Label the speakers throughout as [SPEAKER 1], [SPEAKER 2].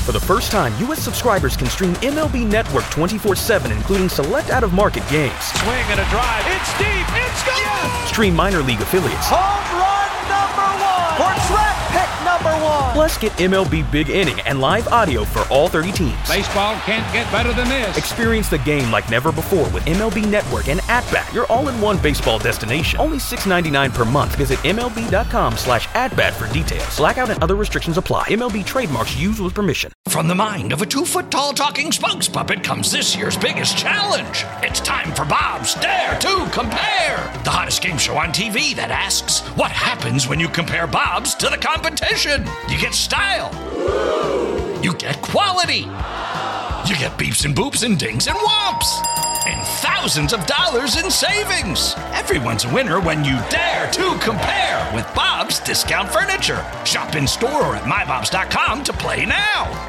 [SPEAKER 1] For the first time, U.S. subscribers can stream MLB Network 24/7, including select out-of-market games.
[SPEAKER 2] Swing and a drive. It's deep. It's gone. Yes!
[SPEAKER 1] Stream minor league affiliates.
[SPEAKER 2] Home run number 1. Or draft pick number 1.
[SPEAKER 1] Plus, get MLB Big Inning and live audio for all 30 teams.
[SPEAKER 2] Baseball can't get better than this.
[SPEAKER 1] Experience the game like never before with MLB Network and At-Bat, your all-in-one baseball destination. Only $6.99 per month. Visit MLB.com/atbat for details. Blackout and other restrictions apply. MLB trademarks used with permission.
[SPEAKER 3] From the mind of a 2-foot-tall talking Spunks puppet comes this year's biggest challenge. It's time for Bob's Dare to Compare, the hottest game show on TV that asks, what happens when you compare Bob's to the competition? You get style. You get quality. You get beeps and boops and dings and whomps. And thousands of dollars in savings. Everyone's a winner when you dare to compare with Bob's Discount Furniture. Shop in store or at mybobs.com to play now.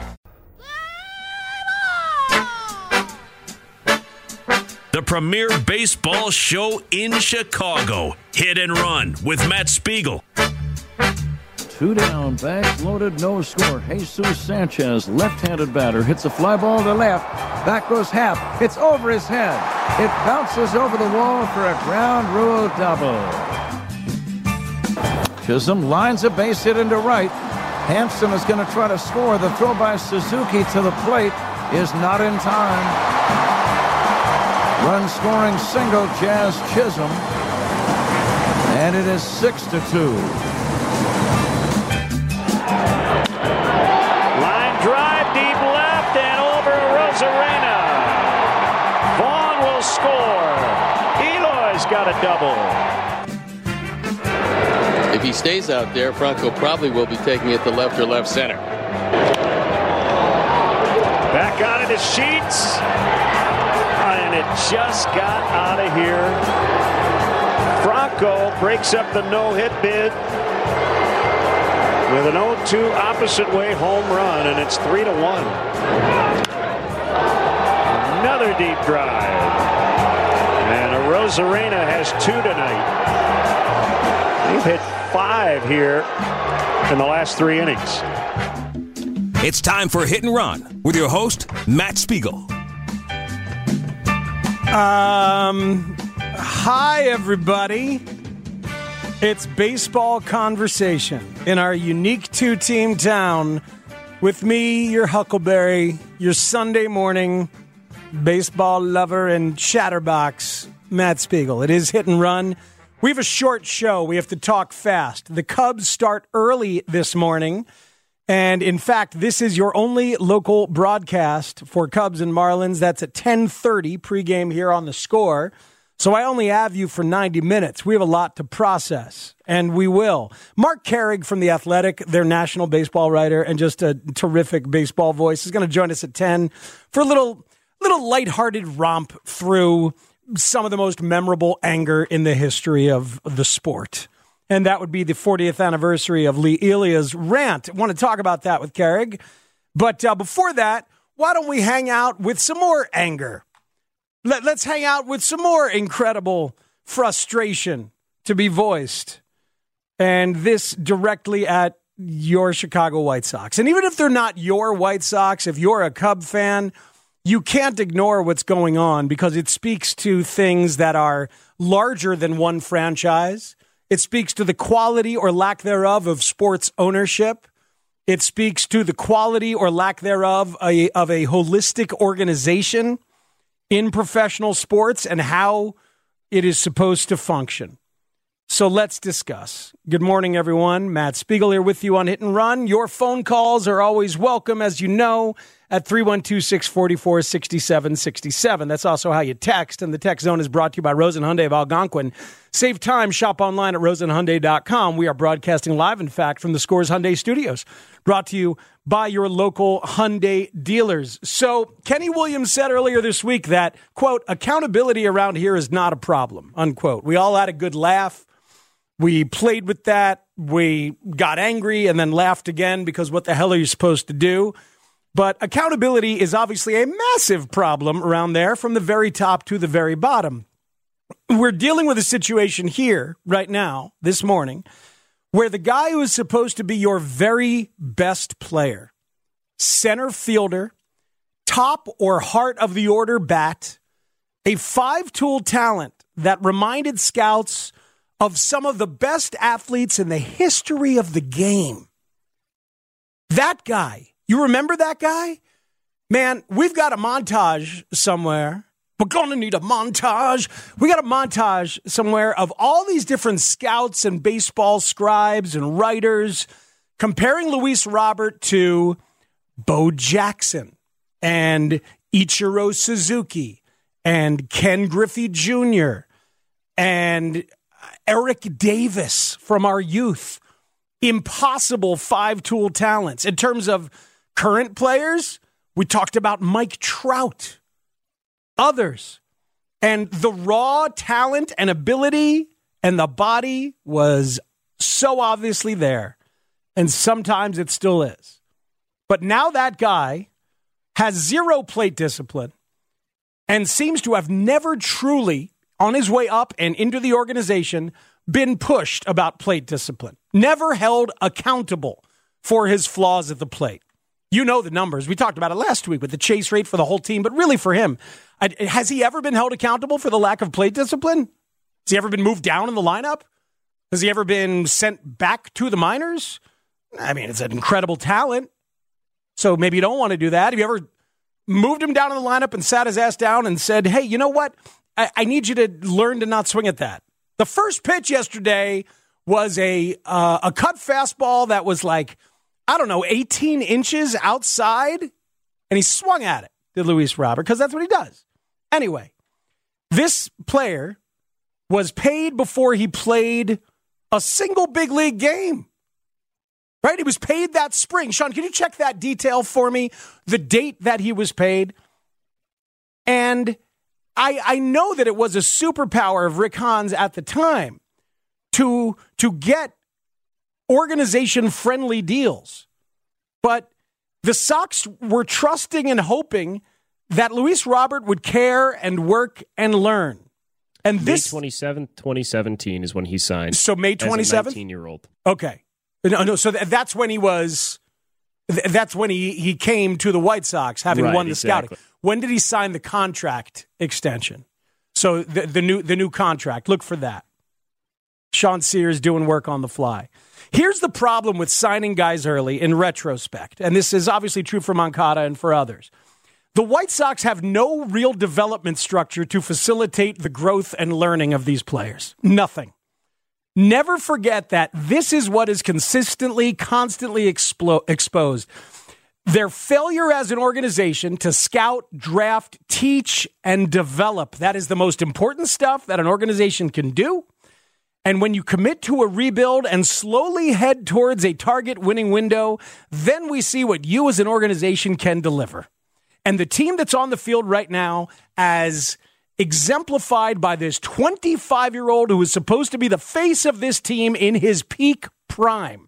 [SPEAKER 4] The premier baseball show in Chicago. Hit and Run with Matt Spiegel.
[SPEAKER 5] 2 down, bags loaded, no score. Jesus Sanchez, left-handed batter, hits a fly ball to left. Back goes Happ. It's over his head. It bounces over the wall for a ground rule double. Chisholm lines a base hit into right. Hampson is going to try to score. The throw by Suzuki to the plate is not in time. Run-scoring single, Jazz Chisholm. And it is 6-2.
[SPEAKER 6] Line drive, deep left, and over Rosarena. Vaughn will score. Eloy's got a double.
[SPEAKER 7] If he stays out there, Franco probably will be taking it to left or left center.
[SPEAKER 6] Back on it is Sheets. And it just got out of here. Franco breaks up the no-hit bid with an 0-2 opposite way home run, and it's 3-1. Another deep drive. And Rosarena has 2 tonight. They've hit 5 here in the last 3 innings.
[SPEAKER 4] It's time for Hit and Run with your host, Matt Spiegel.
[SPEAKER 8] Hi, everybody. It's Baseball Conversation in our unique 2-team town with me, your Huckleberry, your Sunday morning baseball lover and chatterbox, Matt Spiegel. It is Hit and Run. We have a short show. We have to talk fast. The Cubs start early this morning. And in fact, this is your only local broadcast for Cubs and Marlins. That's at 10:30 pregame here on The Score. So I only have you for 90 minutes. We have a lot to process, and we will. Mark Carrig from The Athletic, their national baseball writer and just a terrific baseball voice, is going to join us at 10 for a little lighthearted romp through some of the most memorable anger in the history of the sport. And that would be the 40th anniversary of Lee Elia's rant. I want to talk about that with Carrig. But before that, why don't we hang out with some more anger? Let's hang out with some more incredible frustration to be voiced. And this directly at your Chicago White Sox. And even if they're not your White Sox, if you're a Cub fan, you can't ignore what's going on because it speaks to things that are larger than one franchise. It speaks to the quality or lack thereof of sports ownership. It speaks to the quality or lack thereof of a holistic organization in professional sports and how it is supposed to function. So let's discuss. Good morning, everyone. Matt Spiegel here with you on Hit and Run. Your phone calls are always welcome, as you know, at 312-644-6767. That's also how you text, and the text zone is brought to you by Rosen Hyundai of Algonquin. Save time. Shop online at rosenhyundai.com. We are broadcasting live, in fact, from the Scores Hyundai Studios, brought to you by your local Hyundai dealers. So Kenny Williams said earlier this week that, quote, accountability around here is not a problem, unquote. We all had a good laugh. We played with that. We got angry and then laughed again because what the hell are you supposed to do? But accountability is obviously a massive problem around there from the very top to the very bottom. We're dealing with a situation here right now, this morning, where the guy who is supposed to be your very best player, center fielder, top or heart of the order bat, a 5-tool talent that reminded scouts of some of the best athletes in the history of the game. That guy, you remember that guy? Man, we've got a montage somewhere. We're going to need a montage. We got a montage somewhere of all these different scouts and baseball scribes and writers comparing Luis Robert to Bo Jackson and Ichiro Suzuki and Ken Griffey Jr. and Eric Davis from our youth. Impossible 5-tool talents. In terms of current players, we talked about Mike Trout, others. And the raw talent and ability and the body was so obviously there. And sometimes it still is. But now that guy has zero plate discipline and seems to have never truly, on his way up and into the organization, been pushed about plate discipline. Never held accountable for his flaws at the plate. You know the numbers. We talked about it last week with the chase rate for the whole team, but really for him, has he ever been held accountable for the lack of plate discipline? Has he ever been moved down in the lineup? Has he ever been sent back to the minors? I mean, it's an incredible talent, so maybe you don't want to do that. Have you ever moved him down in the lineup and sat his ass down and said, hey, you know what? I need you to learn to not swing at that. The first pitch yesterday was a cut fastball that was like, 18 inches outside, and he swung at it, did Luis Robert, because that's what he does. Anyway, this player was paid before he played a single big league game. Right? He was paid that spring. Sean, can you check that detail for me? The date that he was paid. And I know that it was a superpower of Rick Hahn at the time to get organization-friendly deals. But the Sox were trusting and hoping that Luis Robert would care and work and learn. And
[SPEAKER 9] May 27th, 2017 is when he signed.
[SPEAKER 8] So May 27th?
[SPEAKER 9] As a 19-year-old.
[SPEAKER 8] Okay. No. So that's when he was. That's when he came to the White Sox, having won the scouting. When did he sign the contract extension? So the new contract. Look for that. Sean Sears doing work on the fly. Here's the problem with signing guys early in retrospect, and this is obviously true for Moncada and for others. The White Sox have no real development structure to facilitate the growth and learning of these players. Nothing. Never forget that this is what is consistently, constantly exposed. Their failure as an organization to scout, draft, teach, and develop. That is the most important stuff that an organization can do. And when you commit to a rebuild and slowly head towards a target winning window, then we see what you as an organization can deliver. And the team that's on the field right now, as exemplified by this 25-year-old who is supposed to be the face of this team in his peak prime,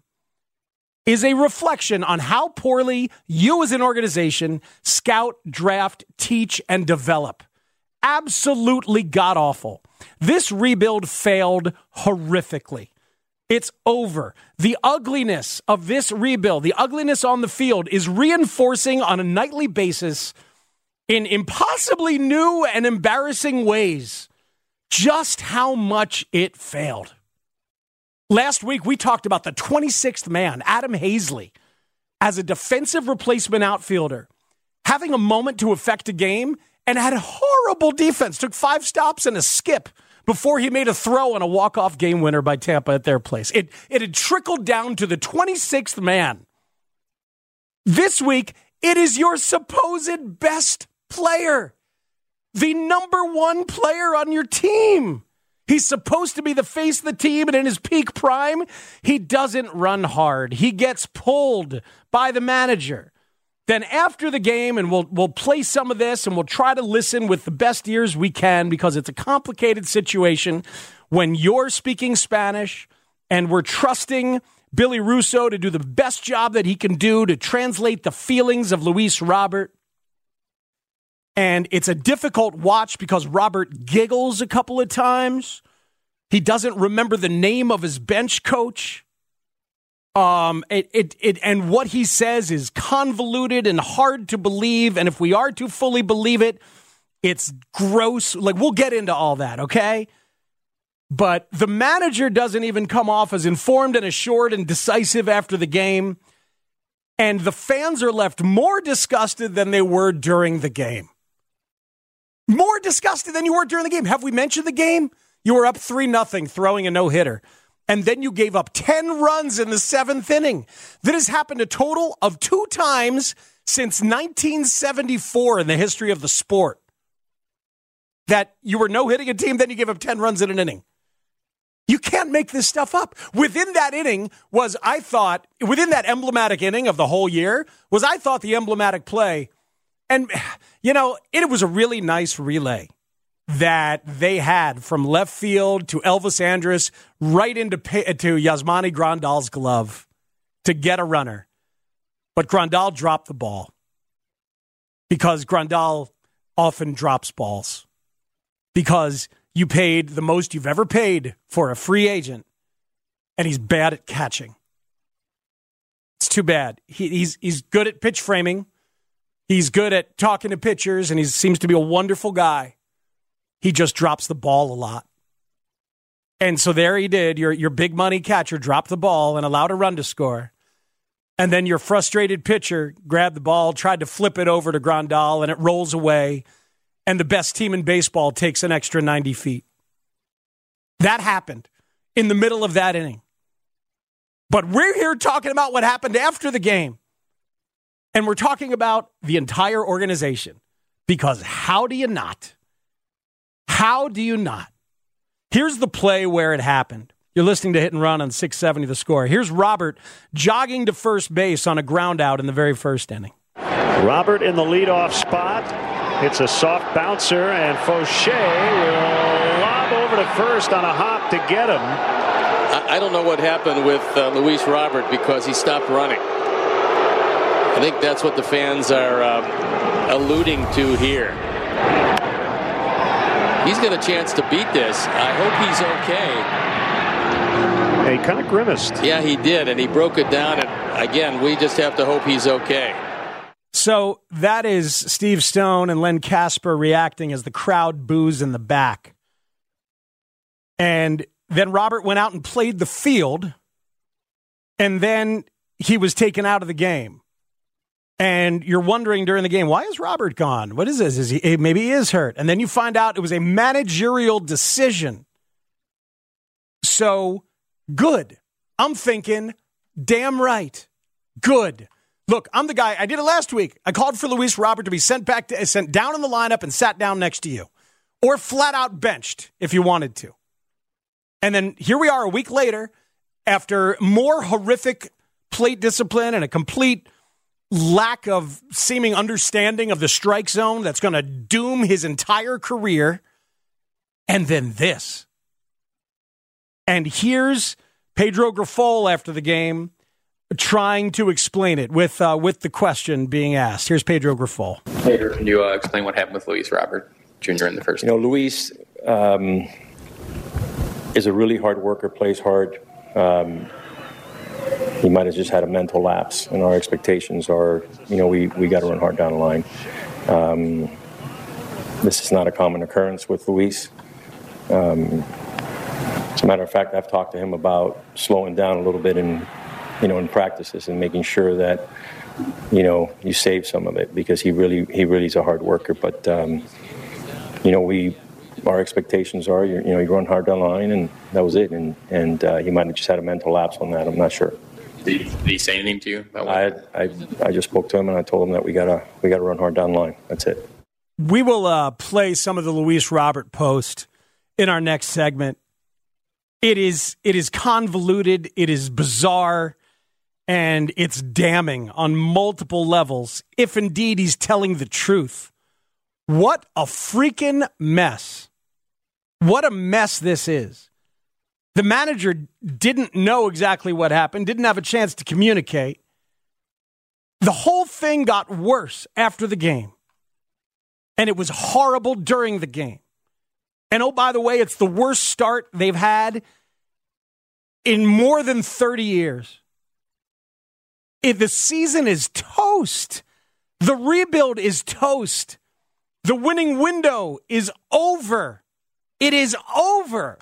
[SPEAKER 8] is a reflection on how poorly you as an organization scout, draft, teach, and develop. Absolutely god-awful. This rebuild failed horrifically. It's over. The ugliness of this rebuild, the ugliness on the field, is reinforcing on a nightly basis in impossibly new and embarrassing ways just how much it failed. Last week, we talked about the 26th man, Adam Hazley, as a defensive replacement outfielder, having a moment to affect a game and had horrible defense. Took 5 stops and a skip before he made a throw on a walk-off game winner by Tampa at their place. It had trickled down to the 26th man. This week, it is your supposed best player, the number 1 player on your team. He's supposed to be the face of the team, and in his peak prime, he doesn't run hard. He gets pulled by the manager. Then after the game, and we'll play some of this, and we'll try to listen with the best ears we can, because it's a complicated situation when you're speaking Spanish and we're trusting Billy Russo to do the best job that he can do to translate the feelings of Luis Robert. And it's a difficult watch because Robert giggles a couple of times. He doesn't remember the name of his bench coach. And what he says is convoluted and hard to believe. And if we are to fully believe it, it's gross. Like, we'll get into all that, okay? But the manager doesn't even come off as informed and assured and decisive after the game. And the fans are left more disgusted than they were during the game. More disgusted than you were during the game. Have we mentioned the game? You were up 3-0 throwing a no-hitter. And then you gave up 10 runs in the 7th inning. That has happened a total of 2 times since 1974 in the history of the sport. That you were no-hitting a team, then you gave up 10 runs in an inning. You can't make this stuff up. Within that inning was, I thought, within that emblematic inning of the whole year, was, I thought, the emblematic play. And, you know, it was a really nice relay that they had from left field to Elvis Andrus right into to Yasmani Grandal's glove to get a runner. But Grandal dropped the ball because Grandal often drops balls because you paid the most you've ever paid for a free agent, and he's bad at catching. It's too bad. He's good at pitch framing. He's good at talking to pitchers, and he seems to be a wonderful guy. He just drops the ball a lot. And so there he did. Your big money catcher dropped the ball and allowed a run to score. And then your frustrated pitcher grabbed the ball, tried to flip it over to Grandal, and it rolls away. And the best team in baseball takes an extra 90 feet. That happened in the middle of that inning. But we're here talking about what happened after the game. And we're talking about the entire organization. Because how do you not? How do you not? Here's the play where it happened. You're listening to Hit and Run on 670 The Score. Here's Robert jogging to first base on a ground out in the very first inning.
[SPEAKER 6] Robert in the leadoff spot. It's a soft bouncer, and Fauché will lob over to first on a hop to get him.
[SPEAKER 7] I don't know what happened with Luis Robert because he stopped running. I think that's what the fans are alluding to here. He's got a chance to beat this. I hope he's okay.
[SPEAKER 6] He kind of grimaced.
[SPEAKER 7] Yeah, he did, and he broke it down. And again, we just have to hope he's okay.
[SPEAKER 8] So that is Steve Stone and Len Casper reacting as the crowd boos in the back. And then Robert went out and played the field, and then he was taken out of the game. And you're wondering during the game, why is Robert gone? What is this? Maybe he is hurt. And then you find out it was a managerial decision. So, good. I'm thinking, damn right. Good. Look, I'm the guy. I did it last week. I called for Luis Robert to be sent down in the lineup and sat down next to you. Or flat out benched if you wanted to. And then here we are a week later after more horrific plate discipline and a complete lack of seeming understanding of the strike zone that's going to doom his entire career. And then this. And here's Pedro Grifol after the game trying to explain it with the question being asked. Here's Pedro Grifol.
[SPEAKER 10] Pedro, can you explain what happened with Luis Robert Jr. in the first?
[SPEAKER 11] Luis is a really hard worker, plays hard. He might have just had a mental lapse, and our expectations are, we got to run hard down the line. This is not a common occurrence with Luis. As a matter of fact, I've talked to him about slowing down a little bit in practices and making sure that, you save some of it because he really is a hard worker. But, our expectations are, you run hard down the line, and that was it. And he might have just had a mental lapse on that. I'm not sure.
[SPEAKER 10] Did he say anything to you?
[SPEAKER 11] I just spoke to him and I told him that we gotta run hard down the line. That's it.
[SPEAKER 8] We will play some of the Luis Robert post in our next segment. It is convoluted, it is bizarre, and it's damning on multiple levels, if indeed he's telling the truth. What a freaking mess. What a mess this is. The manager didn't know exactly what happened, didn't have a chance to communicate. The whole thing got worse after the game. And it was horrible during the game. And oh, by the way, it's the worst start they've had in more than 30 years. The season is toast. The rebuild is toast. The winning window is over. It is over.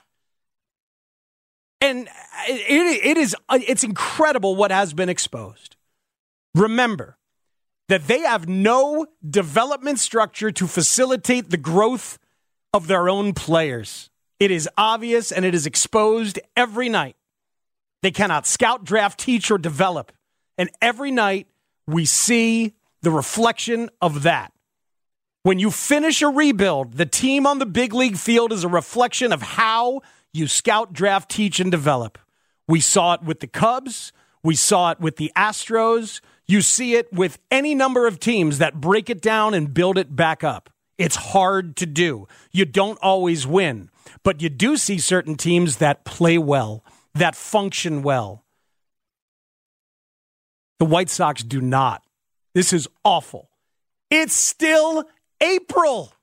[SPEAKER 8] And it's incredible what has been exposed. Remember that they have no development structure to facilitate the growth of their own players. It is obvious and it is exposed every night. They cannot scout, draft, teach, or develop. And every night we see the reflection of that. When you finish a rebuild, the team on the big league field is a reflection of how you scout, draft, teach, and develop. We saw it with the Cubs. We saw it with the Astros. You see it with any number of teams that break it down and build it back up. It's hard to do. You don't always win, but you do see certain teams that play well, that function well. The White Sox do not. This is awful. It's still April.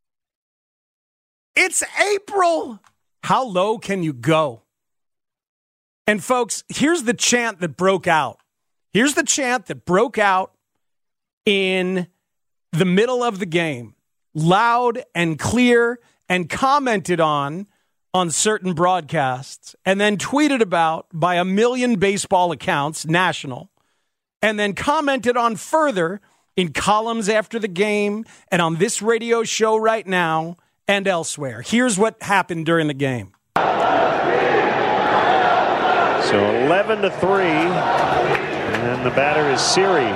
[SPEAKER 8] It's April. How low can you go? And folks, here's the chant that broke out. Here's the chant that broke out in the middle of the game, loud and clear, and commented on certain broadcasts, and then tweeted about by a million baseball accounts, national, and then commented on further in columns after the game and on this radio show right now and elsewhere. Here's what happened during the game.
[SPEAKER 6] So 11-3, and the batter is Siri.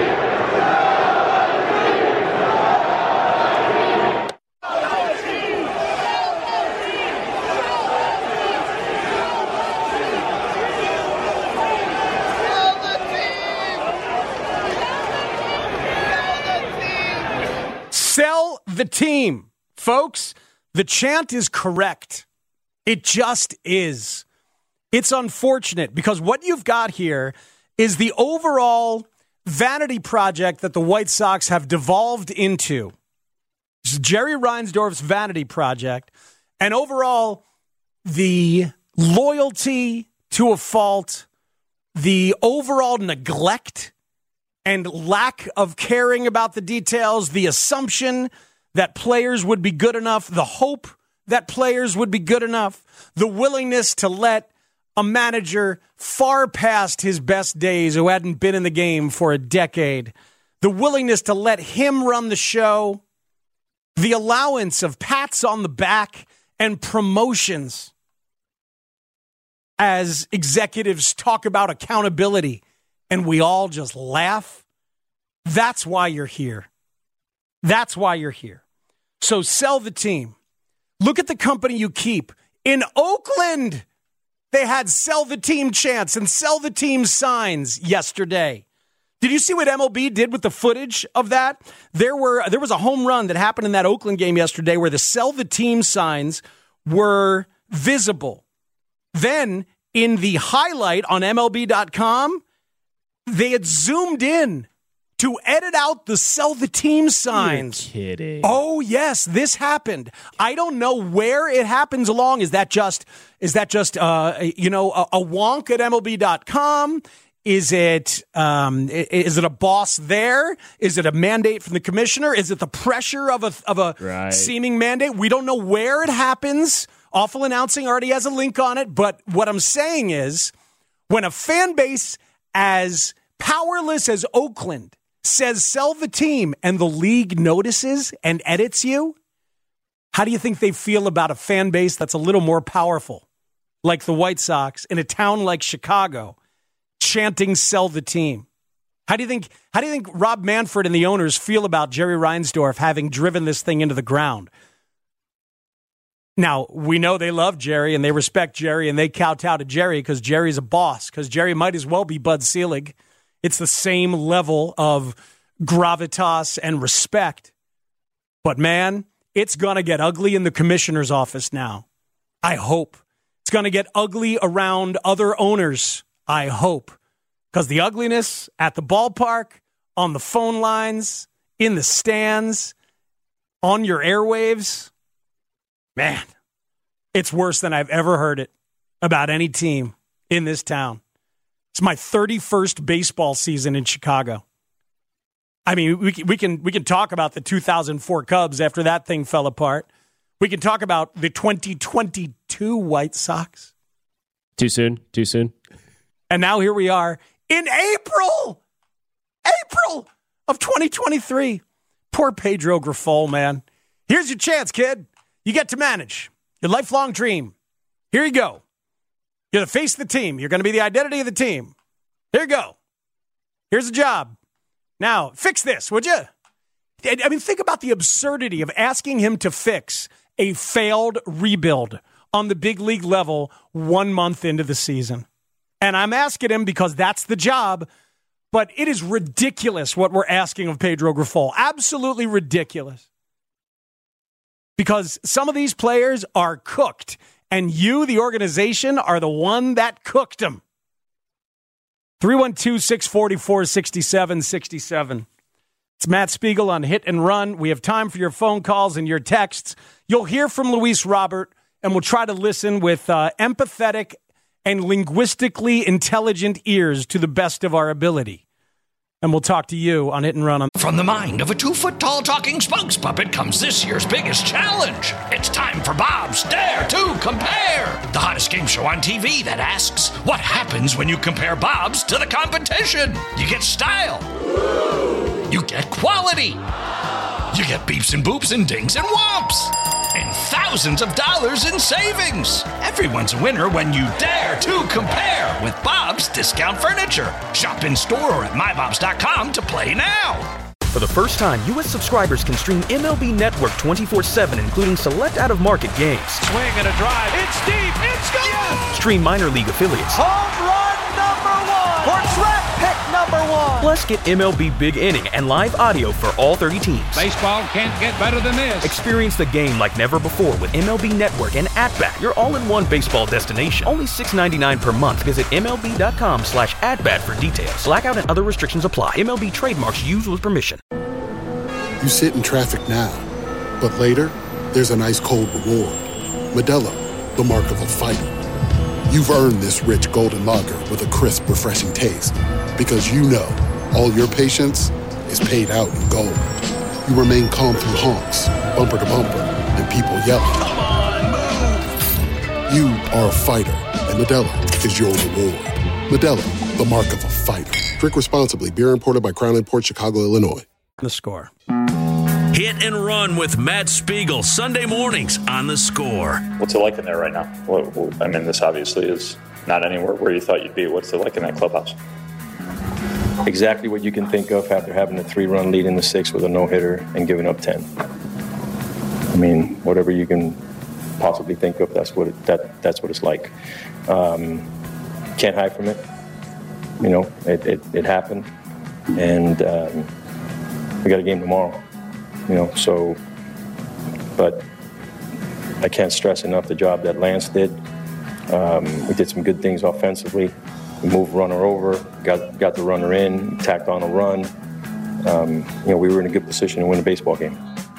[SPEAKER 8] Sell the team. Folks, the chant is correct. It just is. It's unfortunate because what you've got here is the overall vanity project that the White Sox have devolved into. This is Jerry Reinsdorf's vanity project. And overall, the loyalty to a fault, the overall neglect and lack of caring about the details, the assumption that players would be good enough, the hope that players would be good enough, the willingness to let a manager far past his best days who hadn't been in the game for a decade, the willingness to let him run the show, the allowance of pats on the back and promotions as executives talk about accountability and we all just laugh. That's why you're here. That's why you're here. So sell the team. Look at the company you keep. In Oakland, they had sell the team chants and sell the team signs yesterday. Did you see what MLB did with the footage of that? There was a home run that happened in that Oakland game yesterday where the sell the team signs were visible. Then in the highlight on MLB.com, they had zoomed in to edit out the sell the team signs.
[SPEAKER 9] You're kidding.
[SPEAKER 8] Oh, yes, this happened. I don't know where it happens along. Is that just a wonk at MLB.com? Is it a boss there? Is it a mandate from the commissioner? Is it the pressure of a seeming mandate? We don't know where it happens. Awful Announcing already has a link on it. But what I'm saying is when a fan base as powerless as Oakland says sell the team and the league notices and edits you, how do you think they feel about a fan base that's a little more powerful, like the White Sox in a town like Chicago, chanting sell the team? How do you think Rob Manfred and the owners feel about Jerry Reinsdorf having driven this thing into the ground? Now, we know they love Jerry and they respect Jerry and they kowtow to Jerry because Jerry's a boss, because Jerry might as well be Bud Selig. It's the same level of gravitas and respect. But man, it's going to get ugly in the commissioner's office now. I hope. It's going to get ugly around other owners. I hope. Because the ugliness at the ballpark, on the phone lines, in the stands, on your airwaves, man, it's worse than I've ever heard it about any team in this town. It's my 31st baseball season in Chicago. I mean, we can talk about the 2004 Cubs after that thing fell apart. We can talk about the 2022 White Sox.
[SPEAKER 9] Too soon?
[SPEAKER 8] And now here we are in April of 2023. Poor Pedro Grifol, man. Here's your chance, kid. You get to manage your lifelong dream. Here you go. You're the face of the team. You're going to be the identity of the team. Here you go. Here's a job. Now, fix this, would you? I mean, think about the absurdity of asking him to fix a failed rebuild on the big league level 1 month into the season. And I'm asking him because that's the job, but it is ridiculous what we're asking of Pedro Grifol. Absolutely ridiculous. Because some of these players are cooked, and you, the organization, are the one that cooked them. 312-644-6767. It's Matt Spiegel on Hit and Run. We have time for your phone calls and your texts. You'll hear from Luis Robert, and we'll try to listen with empathetic and linguistically intelligent ears to the best of our ability. And we'll talk to you on Hit and Run.
[SPEAKER 3] From the mind of a 2-foot-tall talking spokes puppet comes this year's biggest challenge. It's time for Bob's Dare to Compare, the hottest game show on TV that asks, what happens when you compare Bob's to the competition? You get style. You get quality. You get beeps and boops and dings and whomps. And thousands of dollars in savings. Everyone's a winner when you dare to compare with Bob's Discount Furniture. Shop in store or at mybobs.com to play now.
[SPEAKER 1] For the first time, U.S. subscribers can stream MLB Network 24/7, including select out-of-market games.
[SPEAKER 2] Swing and a drive. It's deep. It's gone. Yes!
[SPEAKER 1] Stream minor league affiliates.
[SPEAKER 2] Home run number 1. Or track pick number 1.
[SPEAKER 1] Plus, get MLB Big Inning and live audio for all 30 teams.
[SPEAKER 12] Baseball can't get better than this.
[SPEAKER 1] Experience the game like never before with MLB Network and At-Bat, your all-in-one baseball destination. Only $6.99 per month. Visit MLB.com/atbat for details. Blackout and other restrictions apply. MLB trademarks used with permission.
[SPEAKER 13] You sit in traffic now, but later, there's an ice-cold reward. Modelo, the mark of a fighter. You've earned this rich golden lager with a crisp, refreshing taste. Because you know, all your patience is paid out in gold. You remain calm through honks, bumper to bumper, and people yelling.
[SPEAKER 3] Come on, move!
[SPEAKER 13] You are a fighter, and Modelo is your reward. Modelo, the mark of a fighter. Drink responsibly. Beer imported by Crown Imports, Chicago, Illinois.
[SPEAKER 8] The Score.
[SPEAKER 4] Hit and Run with Matt Spiegel, Sunday mornings on The Score.
[SPEAKER 14] What's it like in there right now? I mean, this obviously is not anywhere where you thought you'd be. What's it like in that clubhouse?
[SPEAKER 11] Exactly what you can think of after having a 3-run lead in the 6th with a no-hitter and giving up 10. I mean, whatever you can possibly think of, that's what it's like. Can't hide from it. You know, it happened, and we got a game tomorrow. You know, so, but I can't stress enough the job that Lance did. We did some good things offensively. We moved runner over, got the runner in, tacked on a run. You know, we were in a good position to win the baseball game.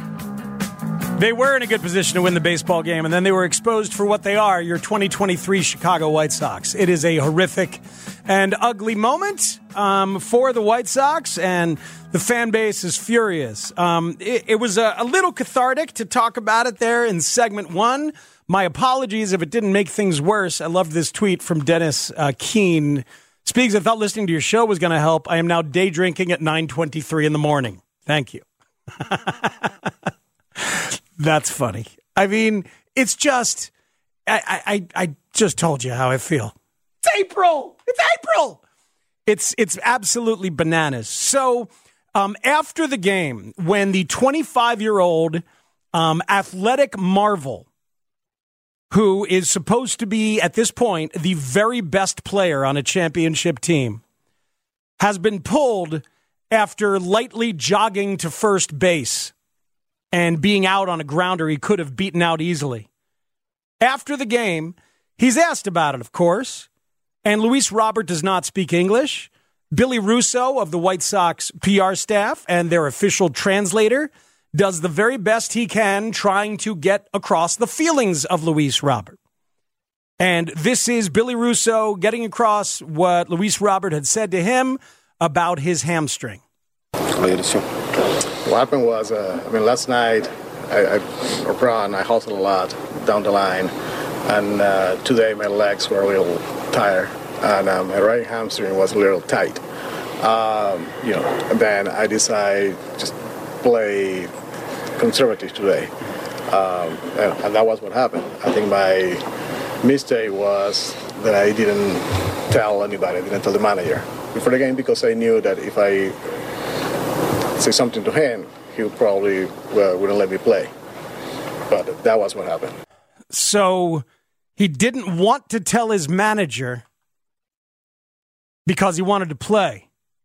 [SPEAKER 8] They were in a good position to win the baseball game, and then they were exposed for what they are, your 2023 Chicago White Sox. It is a horrific and ugly moment for the White Sox, and the fan base is furious. It was a little cathartic to talk about it there in segment 1. My apologies if it didn't make things worse. I loved this tweet from Dennis Keene. Speaks, I thought listening to your show was going to help. I am now day drinking at 9:23 in the morning. Thank you. That's funny. I mean, it's just, I just told you how I feel. It's April. It's April. It's absolutely bananas. So after the game, when the 25-year-old athletic marvel, who is supposed to be, at this point, the very best player on a championship team, has been pulled after lightly jogging to first base and being out on a grounder he could have beaten out easily. After the game, he's asked about it, of course, and Luis Robert does not speak English. Billy Russo of the White Sox PR staff and their official translator does the very best he can trying to get across the feelings of Luis Robert. And this is Billy Russo getting across what Luis Robert had said to him about his hamstring.
[SPEAKER 15] What happened was, last night I run, I hustled a lot down the line, and today my legs were a little tired, and my right hamstring was a little tight. Then I decided just play conservative today, and that was what happened. I think my mistake was that I didn't tell anybody, I didn't tell the manager before the game, because I knew that if I say something to him, he probably wouldn't let me play. But that was what happened.
[SPEAKER 8] So he didn't want to tell his manager because he wanted to play.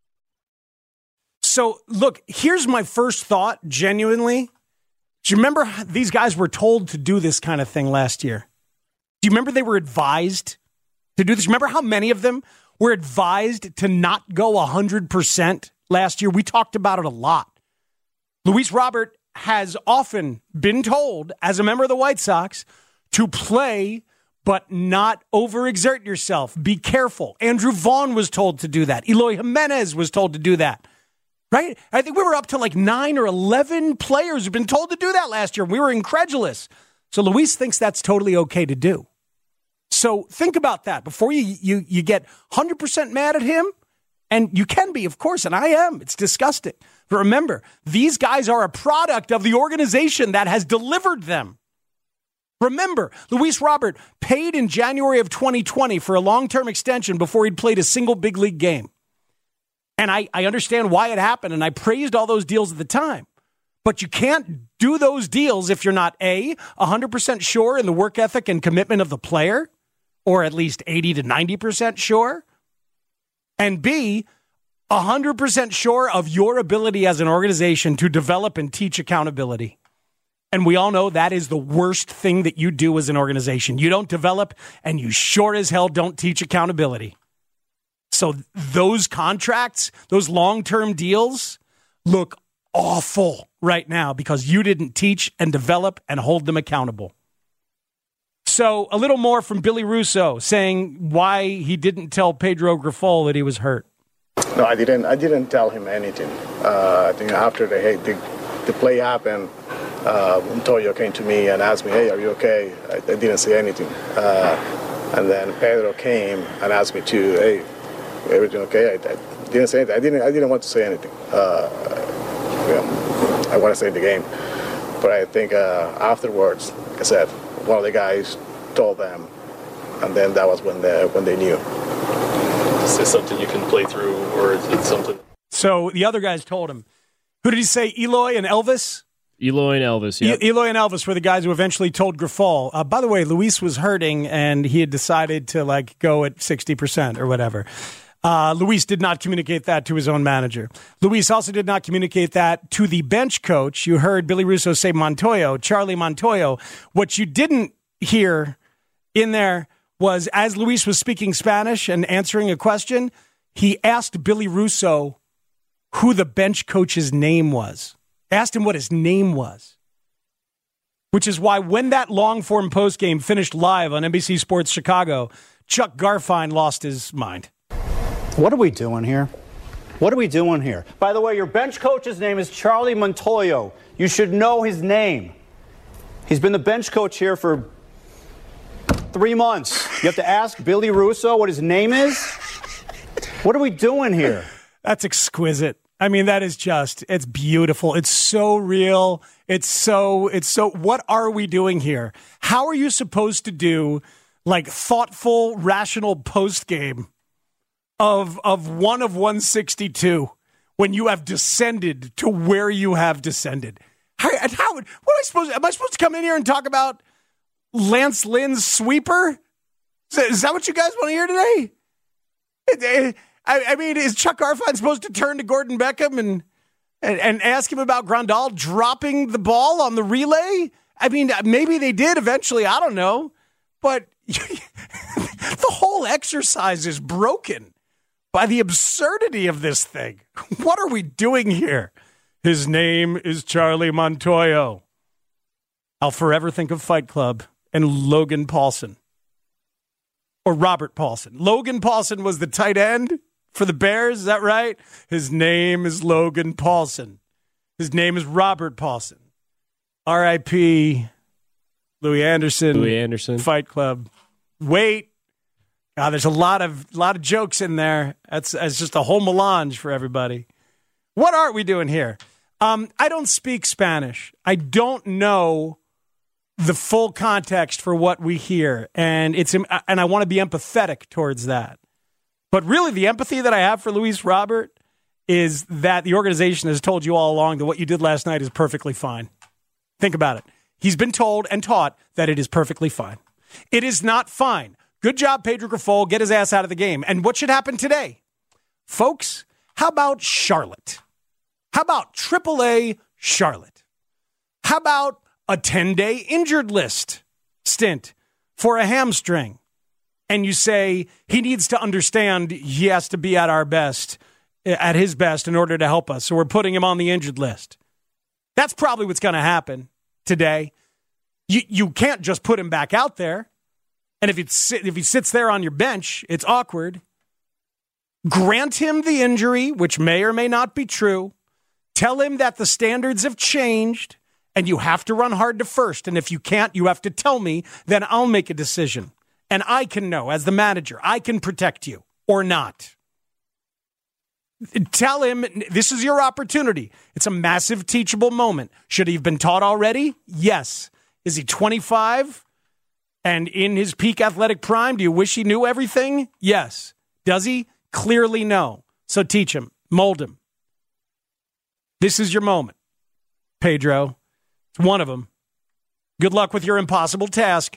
[SPEAKER 8] So, look, here's my first thought, genuinely. Do you remember these guys were told to do this kind of thing last year? Do you remember they were advised to do this? Remember how many of them were advised to not go 100% last year? We talked about it a lot. Luis Robert has often been told, as a member of the White Sox, to play but not overexert yourself. Be careful. Andrew Vaughn was told to do that. Eloy Jimenez was told to do that. Right? I think we were up to like 9 or 11 players who've been told to do that last year. We were incredulous. So Luis thinks that's totally okay to do. So think about that before you get 100% mad at him. And you can be, of course, and I am. It's disgusting. But remember, these guys are a product of the organization that has delivered them. Remember, Luis Robert paid in January of 2020 for a long-term extension before he'd played a single big league game. And I understand why it happened, and I praised all those deals at the time. But you can't do those deals if you're not, A, 100% sure in the work ethic and commitment of the player, or at least 80 to 90% sure, and B, 100% sure of your ability as an organization to develop and teach accountability. And we all know that is the worst thing that you do as an organization. You don't develop, and you sure as hell don't teach accountability. So those contracts, those long-term deals look awful right now because you didn't teach and develop and hold them accountable. So a little more from Billy Russo saying why he didn't tell Pedro Grifol that he was hurt.
[SPEAKER 15] No, I didn't tell him anything. I think after the play happened, Montoyo came to me and asked me, "Hey, are you okay?" I didn't say anything. And then Pedro came and asked me to, "Hey, everything okay?" I didn't say anything. I didn't want to say anything. I want to say the game, but I think afterwards, like I said, one of the guys told them, and then that was when they knew.
[SPEAKER 11] Is this something you can play through, or is it something?
[SPEAKER 8] So the other guys told him. Who did he say? Eloy and Elvis?
[SPEAKER 9] Eloy and Elvis, yeah.
[SPEAKER 8] Eloy and Elvis were the guys who eventually told Grifol. By the way, Luis was hurting, and he had decided to go at 60% or whatever. Luis did not communicate that to his own manager. Luis also did not communicate that to the bench coach. You heard Billy Russo say Montoyo, Charlie Montoyo. What you didn't hear in there was, as Luis was speaking Spanish and answering a question, he asked Billy Russo who the bench coach's name was. Asked him what his name was. Which is why when that long-form postgame finished live on NBC Sports Chicago, Chuck Garfien lost his mind.
[SPEAKER 16] What are we doing here? What are we doing here? By the way, your bench coach's name is Charlie Montoyo. You should know his name. He's been the bench coach here for 3 months. You have to ask Billy Russo what his name is? What are we doing here?
[SPEAKER 8] That's exquisite. I mean, that is it's beautiful. It's so real. It's so, what are we doing here? How are you supposed to do thoughtful, rational postgame of 1 of 162 when you have descended to where you have descended? Am I supposed to come in here and talk about Lance Lynn's sweeper? Is that what you guys want to hear today? I mean, is Chuck Garfien supposed to turn to Gordon Beckham and ask him about Grandal dropping the ball on the relay? I mean, maybe they did eventually. I don't know. But the whole exercise is broken by the absurdity of this thing. What are we doing here? His name is Charlie Montoyo. I'll forever think of Fight Club and Logan Paulson. or Robert Paulson? Logan Paulson was the tight end for the Bears. Is that right? His name is Logan Paulson. His name is Robert Paulson. R.I.P. Louis Anderson. Fight Club. Wait. God, there's a lot of jokes in there. That's just a whole melange for everybody. What are we doing here? I don't speak Spanish. I don't know the full context for what we hear, and I want to be empathetic towards that. But really, the empathy that I have for Luis Robert is that the organization has told you all along that what you did last night is perfectly fine. Think about it. He's been told and taught that it is perfectly fine. It is not fine. Good job, Pedro Grifol. Get his ass out of the game. And what should happen today? Folks, how about Charlotte? How about AAA Charlotte? How about a 10-day injured list stint for a hamstring? And you say he needs to understand he has to be at his best in order to help us. So we're putting him on the injured list. That's probably what's going to happen today. You can't just put him back out there. And if he sits there on your bench, it's awkward. Grant him the injury, which may or may not be true. Tell him that the standards have changed and you have to run hard to first. And if you can't, you have to tell me, then I'll make a decision. And I can know, as the manager, I can protect you or not. Tell him this is your opportunity. It's a massive teachable moment. Should he have been taught already? Yes. Is he 25 and in his peak athletic prime? Do you wish he knew everything? Yes. Does he? Clearly no. So teach him. Mold him. This is your moment, Pedro. It's one of them. Good luck with your impossible task.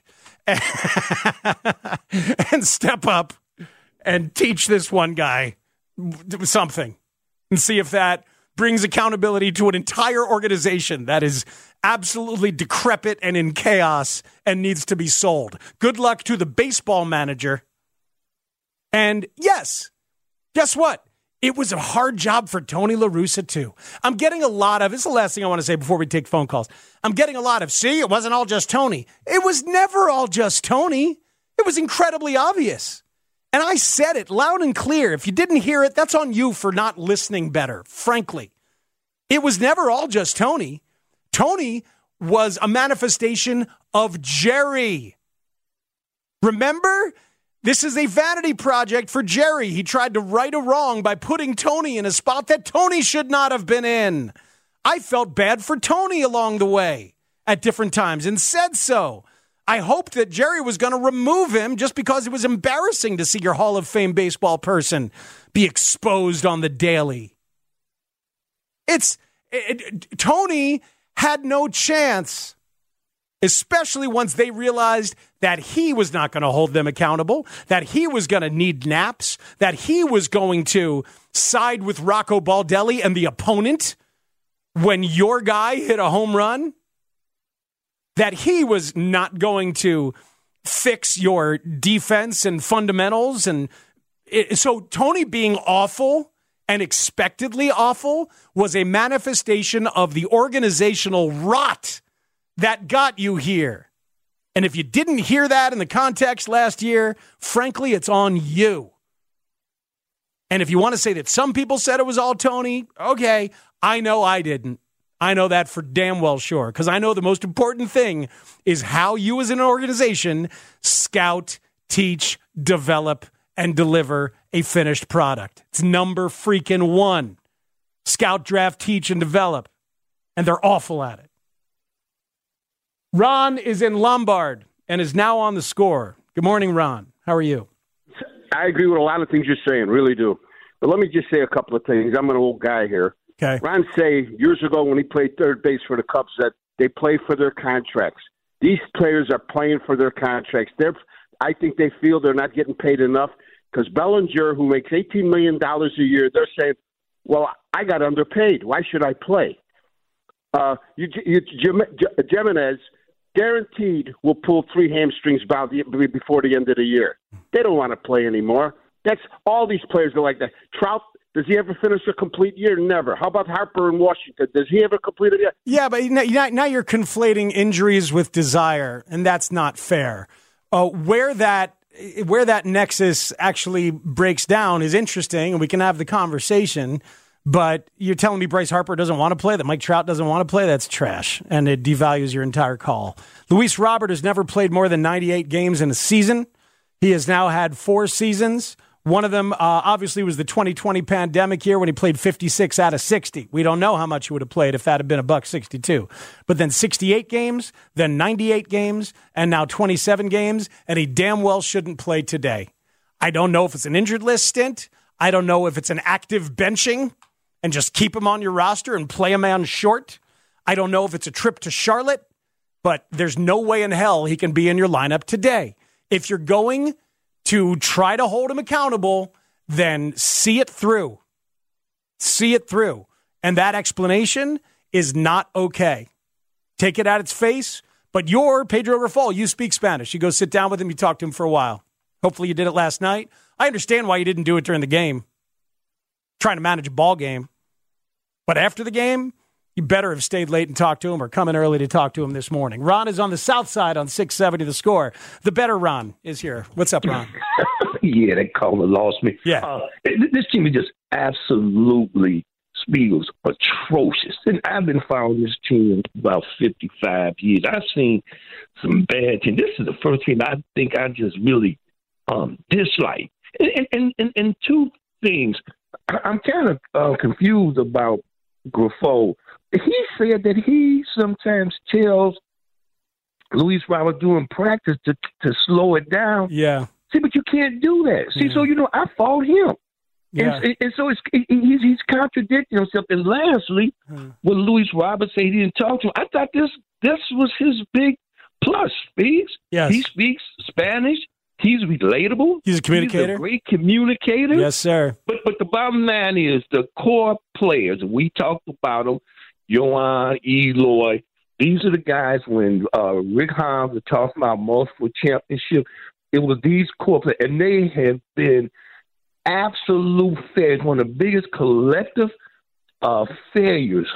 [SPEAKER 8] And step up and teach this one guy something and see if that brings accountability to an entire organization that is absolutely decrepit and in chaos and needs to be sold. Good luck to the baseball manager. And yes, guess what? It was a hard job for Tony La Russa, too. I'm getting a lot of, this is the last thing I want to say before we take phone calls. I'm getting a lot of, see, it wasn't all just Tony. It was never all just Tony. It was incredibly obvious. And I said it loud and clear. If you didn't hear it, that's on you for not listening better, frankly. It was never all just Tony. Tony was a manifestation of Jerry. Remember? This is a vanity project for Jerry. He tried to right a wrong by putting Tony in a spot that Tony should not have been in. I felt bad for Tony along the way at different times and said so. I hoped that Jerry was going to remove him just because it was embarrassing to see your Hall of Fame baseball person be exposed on the daily. Tony had no chance, especially once they realized that he was not going to hold them accountable, that he was going to need naps, that he was going to side with Rocco Baldelli and the opponent when your guy hit a home run, that he was not going to fix your defense and fundamentals. And so Tony being awful and expectedly awful was a manifestation of the organizational rot that got you here. And if you didn't hear that in the context last year, frankly, it's on you. And if you want to say that some people said it was all Tony, okay, I know I didn't. I know that for damn well sure, because I know the most important thing is how you as an organization scout, teach, develop, and deliver a finished product. It's number freaking one. Scout, draft, teach, and develop. And they're awful at it. Ron is in Lombard and is now on the Score. Good morning, Ron. How are you?
[SPEAKER 17] I agree with a lot of things you're saying, really do. But let me just say a couple of things. I'm an old guy here.
[SPEAKER 8] Okay.
[SPEAKER 17] Ron say years ago when he played third base for the Cubs that they play for their contracts. These players are playing for their contracts. I think they feel they're not getting paid enough because Bellinger, who makes $18 million a year, they're saying, well, I got underpaid. Why should I play? Jimenez guaranteed will pull 3 hamstrings before the end of the year. They don't want to play anymore. That's all these players are like that. Trout, does he ever finish a complete year? Never. How about Harper in Washington? Does he ever complete a year?
[SPEAKER 8] Yeah, but now you're conflating injuries with desire, and that's not fair. Where that where that nexus actually breaks down is interesting, and we can have the conversation. But you're telling me Bryce Harper doesn't want to play, that Mike Trout doesn't want to play? That's trash, and it devalues your entire call. Luis Robert has never played more than 98 games in a season. He has now had 4 seasons. One of them, obviously, was the 2020 pandemic year when he played 56 out of 60. We don't know how much he would have played if that had been $1.62. But then 68 games, then 98 games, and now 27 games, and he damn well shouldn't play today. I don't know if it's an injured list stint. I don't know if it's an active benching and just keep him on your roster and play a man short. I don't know if it's a trip to Charlotte, but there's no way in hell he can be in your lineup today. If you're going to try to hold him accountable, then see it through. See it through. And that explanation is not okay. Take it at its face, but you're Pedro Rafal. You speak Spanish. You go sit down with him, you talk to him for a while. Hopefully you did it last night. I understand why you didn't do it during the game. Trying to manage a ball game. But after the game, you better have stayed late and talked to him or come in early to talk to him this morning. Ron is on the south side on 670 The Score. The better Ron is here. What's up, Ron?
[SPEAKER 18] Yeah, that caller lost me.
[SPEAKER 8] Yeah.
[SPEAKER 18] This team is just absolutely, Spiegel's atrocious. And I've been following this team about 55 years. I've seen some bad teams. This is the first team I think I just really dislike. And two things. I'm kind of confused about Grifol. He said that he sometimes tells Luis Robert during practice to slow it down.
[SPEAKER 8] Yeah.
[SPEAKER 18] See, but you can't do that. See, so, I fought him.
[SPEAKER 8] Yeah.
[SPEAKER 18] And so he's contradicting himself. And lastly, when Luis Robert said he didn't talk to him, I thought this was his big plus.
[SPEAKER 8] Yes.
[SPEAKER 18] He speaks Spanish. He's relatable.
[SPEAKER 8] He's a communicator.
[SPEAKER 18] He's a great communicator.
[SPEAKER 8] Yes, sir.
[SPEAKER 18] But the bottom line is the core players. We talked about them. Yohan, Eloy. These are the guys when Rick Hahn was talking about multiple championships. It was these core players, and they have been absolute failures. One of the biggest collective failures,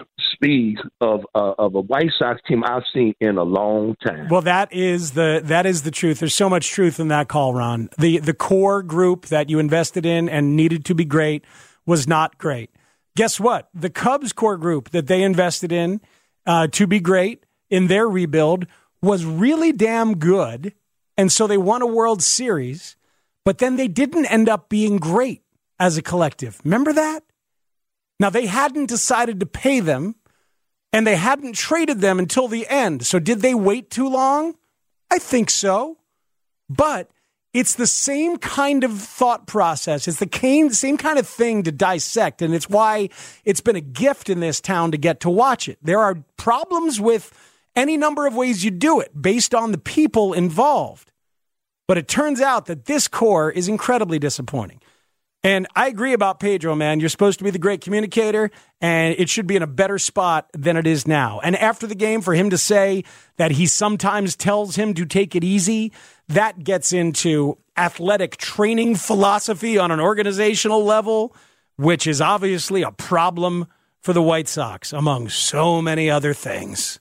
[SPEAKER 18] of a White Sox team I've seen in a long time.
[SPEAKER 8] Well, that is the truth. There's so much truth in that call, Ron. The core group that you invested in and needed to be great was not great. Guess what? The Cubs core group that they invested in to be great in their rebuild was really damn good, and so they won a World Series, but then they didn't end up being great as a collective. Remember that? Now, they hadn't decided to pay them, and they hadn't traded them until the end. So did they wait too long? I think so. But it's the same kind of thought process. It's the same kind of thing to dissect, and it's why it's been a gift in this town to get to watch it. There are problems with any number of ways you do it based on the people involved. But it turns out that this core is incredibly disappointing. And I agree about Pedro, man. You're supposed to be the great communicator, and it should be in a better spot than it is now. And after the game, for him to say that he sometimes tells him to take it easy, that gets into athletic training philosophy on an organizational level, which is obviously a problem for the White Sox, among so many other things.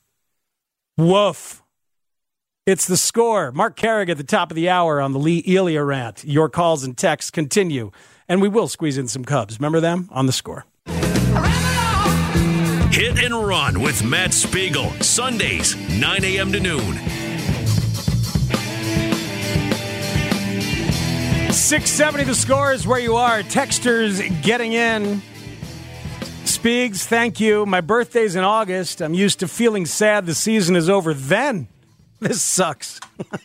[SPEAKER 8] Woof. It's The Score. Mark Carrick at the top of the hour on the Lee Elia rant. Your calls and texts continue. And we will squeeze in some Cubs. Remember them on The Score.
[SPEAKER 4] Hit and Run with Matt Spiegel. Sundays, 9 a.m. to noon.
[SPEAKER 8] 670 The Score is where you are. Texters getting in. Spiegs, thank you. My birthday's in August. I'm used to feeling sad the season is over then. This sucks.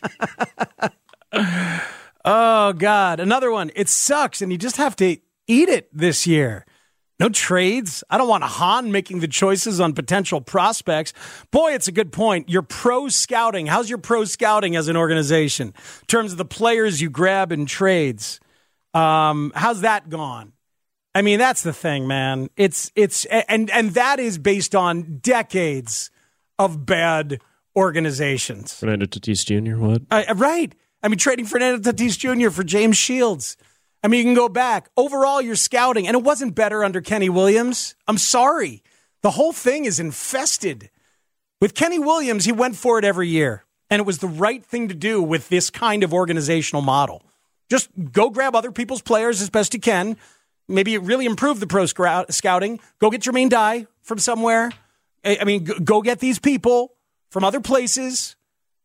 [SPEAKER 8] Oh, God. Another one. It sucks, and you just have to eat it this year. No trades. I don't want Hahn making the choices on potential prospects. Boy, it's a good point. Your pro scouting. How's your pro scouting as an organization? In terms of the players you grab in trades. How's that gone? I mean, that's the thing, man. And that is based on decades of bad organizations.
[SPEAKER 9] Fernando Tatis Jr., what?
[SPEAKER 8] Right. I mean, trading Fernando Tatis Jr. for James Shields. I mean, you can go back. Overall, you're scouting, and it wasn't better under Kenny Williams. I'm sorry. The whole thing is infested. With Kenny Williams, he went for it every year. And it was the right thing to do with this kind of organizational model. Just go grab other people's players as best you can. Maybe really improve the pro scouting. Go get Jermaine Dye from somewhere. I mean, go get these people from other places.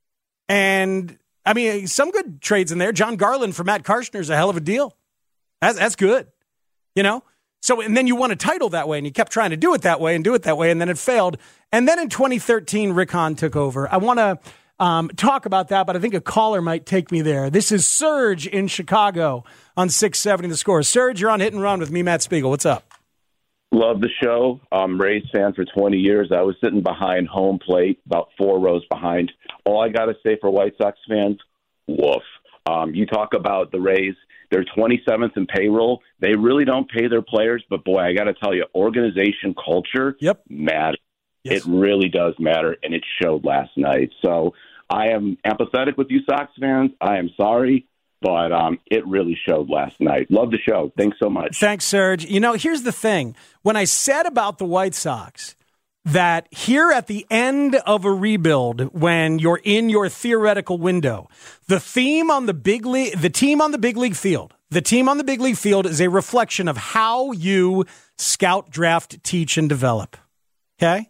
[SPEAKER 8] And, I mean, some good trades in there. John Garland for Matt Karshner is a hell of a deal. That's good, you know? So, and then you won a title that way, and you kept trying to do it that way, and then it failed. And then in 2013, Rick Hahn took over. I want to talk about that, but I think a caller might take me there. This is Serge in Chicago on 670 The Score. Serge, you're on Hit and Run with me, Matt Spiegel. What's up?
[SPEAKER 19] Love the show. I'm a Rays fan for 20 years. I was sitting behind home plate, about 4 rows behind. All I got to say for White Sox fans, woof. You talk about the Rays. They're 27th in payroll. They really don't pay their players, but boy, I got to tell you, organization culture matters. Yes. It really does matter, and it showed last night. So I am empathetic with you Sox fans. I am sorry, but it really showed last night. Love the show. Thanks so much.
[SPEAKER 8] Thanks, Serge. You know, here's the thing. When I said about the White Sox that here at the end of a rebuild, when you're in your theoretical window, the team on the big league field is a reflection of how you scout, draft, teach, and develop. Okay?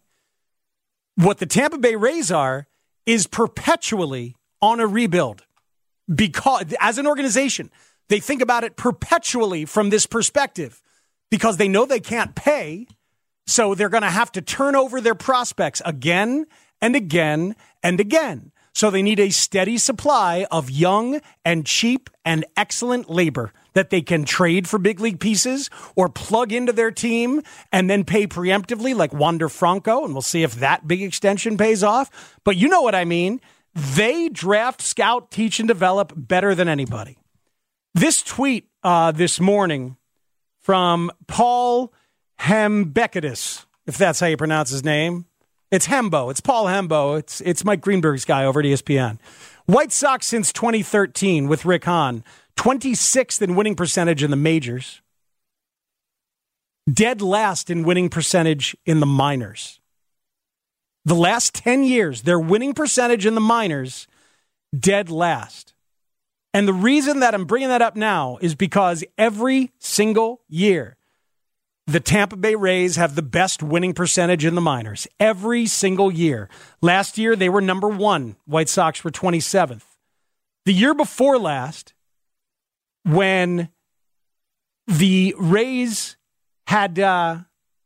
[SPEAKER 8] What the Tampa Bay Rays are is perpetually on a rebuild. Because as an organization, they think about it perpetually from this perspective because they know they can't pay. So they're going to have to turn over their prospects again and again and again. So they need a steady supply of young and cheap and excellent labor that they can trade for big league pieces or plug into their team and then pay preemptively like Wander Franco. And we'll see if that big extension pays off. But you know what I mean. They draft, scout, teach, and develop better than anybody. This tweet this morning from Paul Hembekidis, if that's how you pronounce his name. It's Hembo. It's Paul Hembo. It's Mike Greenberg's guy over at ESPN. White Sox since 2013 with Rick Hahn, 26th in winning percentage in the majors. Dead last in winning percentage in the minors. The last 10 years, their winning percentage in the minors, dead last. And the reason that I'm bringing that up now is because every single year, the Tampa Bay Rays have the best winning percentage in the minors. Every single year. Last year, they were number 1. White Sox were 27th. The year before last, when the Rays had the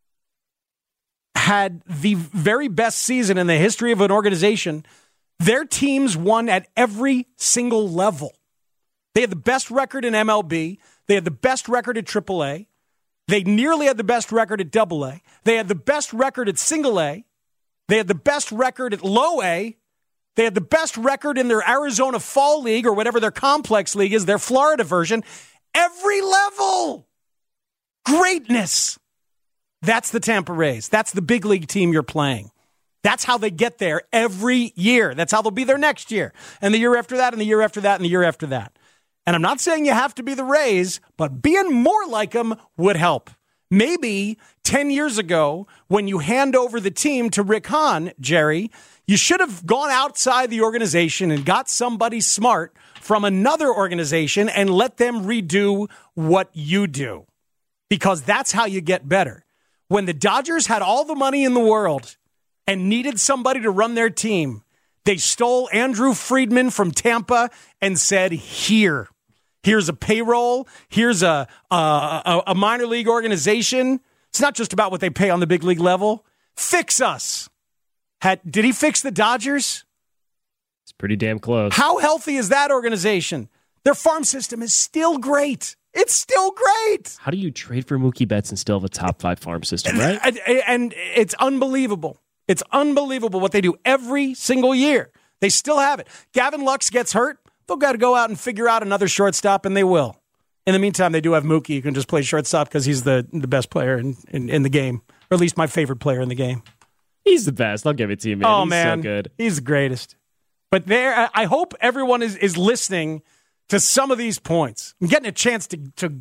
[SPEAKER 8] very best season in the history of an organization, their teams won at every single level. They had the best record in MLB. They had the best record at AAA. They nearly had the best record at AA. They had the best record at single A. They had the best record at low A. They had the best record in their Arizona Fall League or whatever their complex league is, their Florida version. Every level. Greatness. That's the Tampa Rays. That's the big league team you're playing. That's how they get there every year. That's how they'll be there next year. And the year after that, and the year after that, and the year after that. And I'm not saying you have to be the Rays, but being more like them would help. Maybe 10 years ago, when you hand over the team to Rick Hahn, Jerry, you should have gone outside the organization and got somebody smart from another organization and let them redo what you do. Because that's how you get better. When the Dodgers had all the money in the world and needed somebody to run their team, they stole Andrew Friedman from Tampa and said, here's a payroll. Here's a minor league organization. It's not just about what they pay on the big league level. Fix us. Did he fix the Dodgers?
[SPEAKER 9] It's pretty damn close.
[SPEAKER 8] How healthy is that organization? Their farm system is still great. It's still great.
[SPEAKER 9] How do you trade for Mookie Betts and still have a top 5 farm system, right?
[SPEAKER 8] And it's unbelievable. It's unbelievable what they do every single year. They still have it. Gavin Lux gets hurt. They'll got to go out and figure out another shortstop, and they will. In the meantime, they do have Mookie, who can just play shortstop because he's the best player in the game, or at least my favorite player in the game.
[SPEAKER 9] He's the best. I'll give it to you, man.
[SPEAKER 8] Oh,
[SPEAKER 9] he's
[SPEAKER 8] man.
[SPEAKER 9] So good.
[SPEAKER 8] He's the greatest. But I hope everyone is listening to some of these points. I'm getting a chance to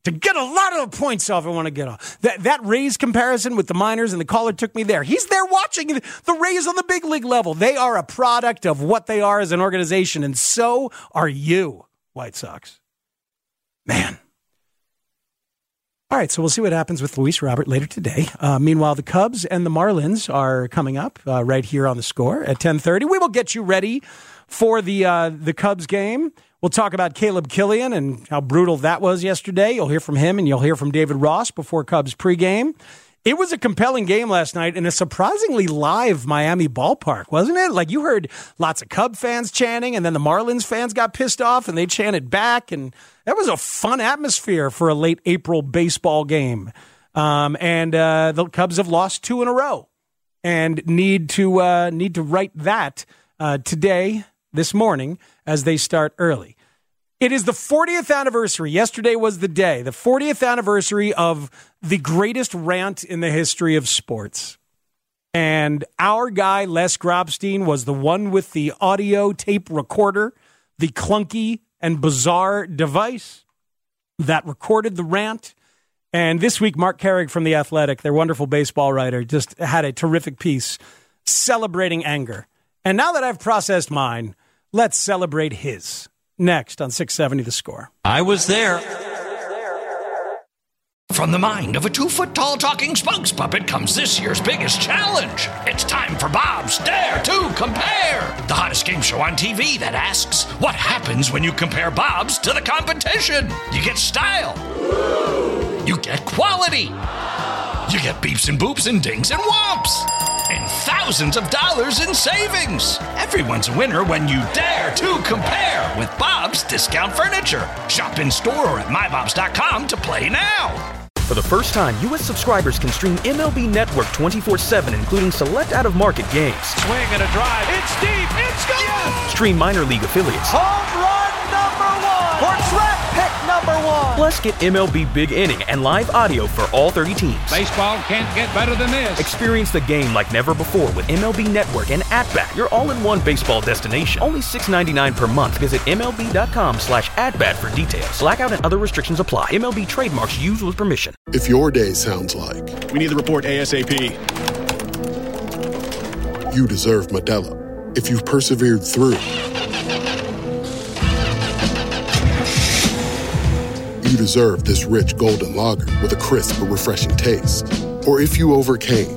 [SPEAKER 8] to get a lot of the points off I want to get off. That Rays comparison with the minors, and the caller took me there. He's there watching the Rays on the big league level. They are a product of what they are as an organization, and so are you, White Sox. Man. All right, so we'll see what happens with Luis Robert later today. Meanwhile, the Cubs and the Marlins are coming up right here on The Score at 10:30. We will get you ready for the Cubs game. We'll talk about Caleb Killian and how brutal that was yesterday. You'll hear from him, and you'll hear from David Ross before Cubs pregame. It was a compelling game last night in a surprisingly live Miami ballpark, wasn't it? Like, you heard lots of Cub fans chanting, and then the Marlins fans got pissed off, and they chanted back, and that was a fun atmosphere for a late April baseball game. The Cubs have lost 2 in a row and need to right that today, this morning, as they start early. It is the 40th anniversary. Yesterday was the day. The 40th anniversary of the greatest rant in the history of sports. And our guy, Les Grobstein, was the one with the audio tape recorder, the clunky and bizarre device that recorded the rant. And this week, Mark Carrick from The Athletic, their wonderful baseball writer, just had a terrific piece celebrating anger. And now that I've processed mine, let's celebrate his. Next on 670 The Score.
[SPEAKER 3] I was there. From the mind of a 2-foot-tall talking spokes puppet comes this year's biggest challenge. It's time for Bob's Dare to Compare, the hottest game show on TV that asks, what happens when you compare Bob's to the competition? You get style. You get quality. You get beeps and boops and dings and whomps. And thousands of dollars in savings. Everyone's a winner when you dare to compare with Bob's Discount Furniture. Shop in store or at mybobs.com to play now.
[SPEAKER 1] For the first time, U.S. subscribers can stream MLB Network 24/7, including select out-of-market games.
[SPEAKER 2] Swing and a drive. It's deep. It's gone. Yes.
[SPEAKER 1] Stream minor league affiliates.
[SPEAKER 2] Home run number 1. Portrait pick number 1.
[SPEAKER 1] Plus, get MLB Big Inning and live audio for all 30 teams.
[SPEAKER 12] Baseball can't get better than this.
[SPEAKER 1] Experience the game like never before with MLB Network and At-Bat, your all-in-one baseball destination. Only $6.99 per month. Visit MLB.com/at-bat for details. Blackout and other restrictions apply. MLB trademarks used with permission.
[SPEAKER 13] If your day sounds like
[SPEAKER 20] we need the report ASAP,
[SPEAKER 13] you deserve Modelo. If you've persevered through, you deserve this rich golden lager with a crisp but refreshing taste. Or if you overcame.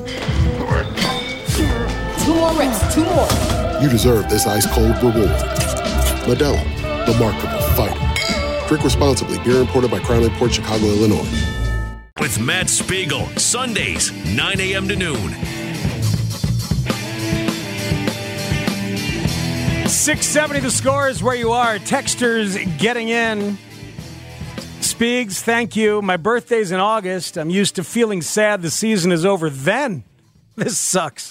[SPEAKER 21] 2 more reps, 2 more.
[SPEAKER 13] You deserve this ice-cold reward. Modelo, the mark of a fighter. Drink responsibly. Beer imported by Crown Imports, Chicago, Illinois.
[SPEAKER 4] With Matt Spiegel, Sundays, 9 a.m. to noon.
[SPEAKER 8] 670 The Score is where you are. Texters getting in. Spiegs, thank you. My birthday's in August. I'm used to feeling sad the season is over then. This sucks.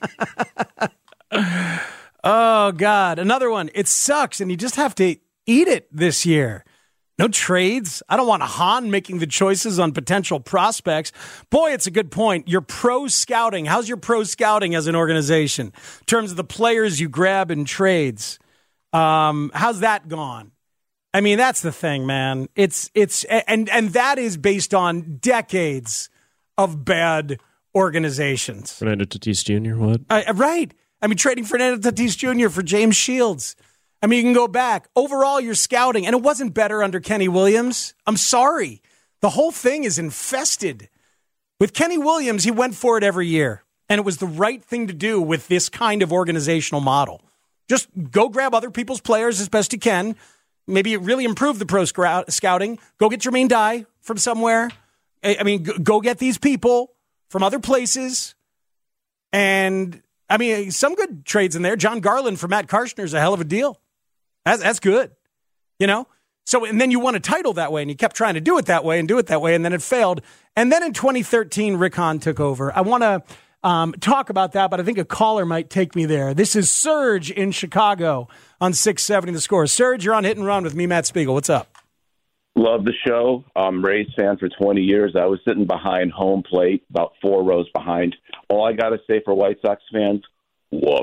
[SPEAKER 8] Oh, God. Another one. It sucks, and you just have to eat it this year. No trades. I don't want Hahn making the choices on potential prospects. Boy, it's a good point. Your pro scouting. How's your pro scouting as an organization in terms of the players you grab in trades? How's that gone? I mean, that's the thing, man. It's that is based on decades of bad organizations.
[SPEAKER 9] Fernando Tatis Jr., what?
[SPEAKER 8] Right. I mean, trading Fernando Tatis Jr. for James Shields. I mean, you can go back. Overall, you're scouting, and it wasn't better under Kenny Williams. I'm sorry. The whole thing is infested. With Kenny Williams, he went for it every year, and it was the right thing to do with this kind of organizational model. Just go grab other people's players as best you can. Maybe really improve the pro scouting. Go get Jermaine Dye from somewhere. I mean, go get these people from other places. And, I mean, some good trades in there. John Garland for Matt Karshner is a hell of a deal. That's good, you know? So, and then you won a title that way, and you kept trying to do it that way, and then it failed. And then in 2013, Rick Hahn took over. I want to talk about that, but I think a caller might take me there. This is Serge in Chicago on 670 The Score. Serge, you're on Hit and Run with me, Matt Spiegel. What's up?
[SPEAKER 19] Love the show. Rays fan for 20 years. I was sitting behind home plate, about 4 rows behind. All I got to say for White Sox fans, woof.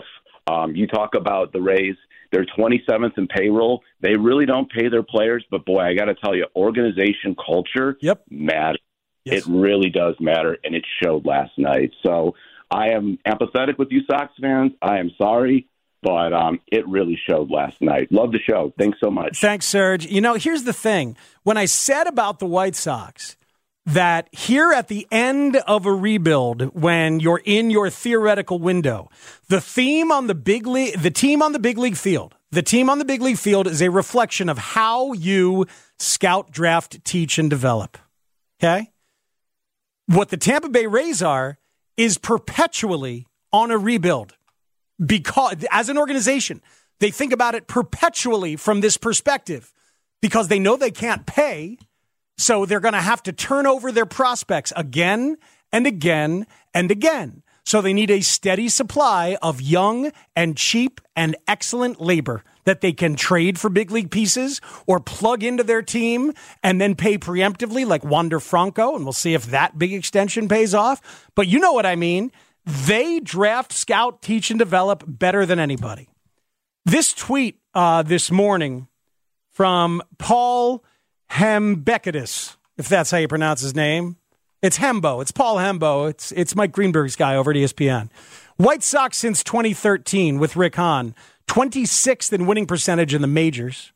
[SPEAKER 19] You talk about the Rays. They're 27th in payroll. They really don't pay their players, but boy, I got to tell you, organization culture matters. Yes. It really does matter, and it showed last night. So I am empathetic with you Sox fans. I am sorry, but it really showed last night. Love the show. Thanks so much.
[SPEAKER 8] Thanks, Serge. You know, here's the thing. When I said about the White Sox that here at the end of a rebuild, when you're in your theoretical window, the team on the big league field is a reflection of how you scout, draft, teach, and develop. Okay? What the Tampa Bay Rays are is perpetually on a rebuild because, as an organization, they think about it perpetually from this perspective because they know they can't pay. So they're going to have to turn over their prospects again and again and again. So they need a steady supply of young and cheap and excellent labor that they can trade for big league pieces or plug into their team and then pay preemptively like Wander Franco. And we'll see if that big extension pays off. But you know what I mean. They draft, scout, teach, and develop better than anybody. This tweet this morning from Paul Hembekides, if that's how you pronounce his name. It's Hembo. It's Paul Hembo. It's Mike Greenberg's guy over at ESPN. White Sox since 2013 with Rick Hahn, 26th in winning percentage in the majors.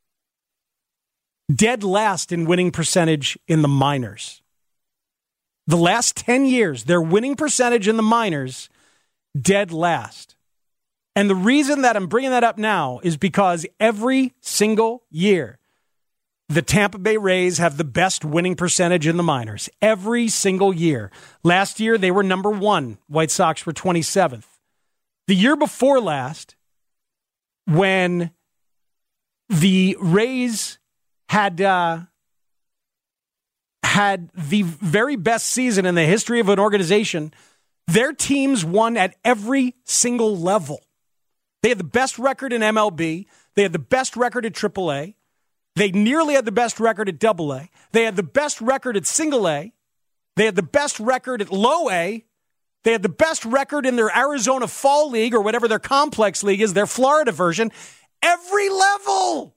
[SPEAKER 8] Dead last in winning percentage in the minors. The last 10 years, their winning percentage in the minors, dead last. And the reason that I'm bringing that up now is because every single year, the Tampa Bay Rays have the best winning percentage in the minors every single year. Last year, they were number 1. White Sox were 27th. The year before last, when the Rays had the very best season in the history of an organization, their teams won at every single level. They had the best record in MLB. They had the best record at AAA. They nearly had the best record at AA. They had the best record at Single A. They had the best record at Low A. They had the best record in their Arizona Fall League or whatever their complex league is, their Florida version. Every level.